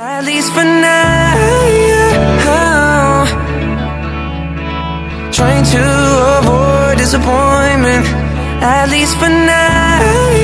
At least for now, trying to avoid disappointment. At least for now.